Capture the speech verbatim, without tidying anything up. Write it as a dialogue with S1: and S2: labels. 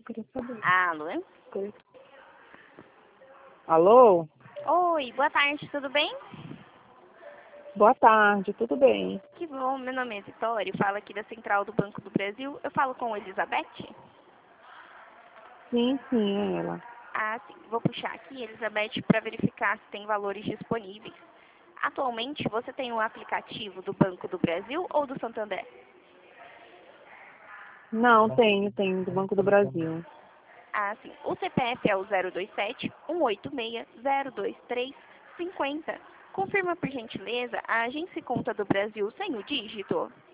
S1: queria saber.
S2: Alô?
S1: Queria... Alô?
S2: Oi, boa tarde, tudo bem?
S1: Boa tarde, tudo bem?
S2: Que bom, meu nome é Vitória, falo aqui da Central do Banco do Brasil. Eu falo com Elizabeth?
S1: Sim, sim, é ela.
S2: Ah, sim. Vou puxar aqui, Elizabeth, para verificar se tem valores disponíveis. Atualmente, você tem um aplicativo do Banco do Brasil ou do Santander?
S1: Não, tenho, tenho, do Banco do Brasil.
S2: Ah, sim. O C P F é o zero dois sete, um oito seis, zero dois três, cinco zero. Confirma, por gentileza, a agência e conta do Brasil sem o dígito?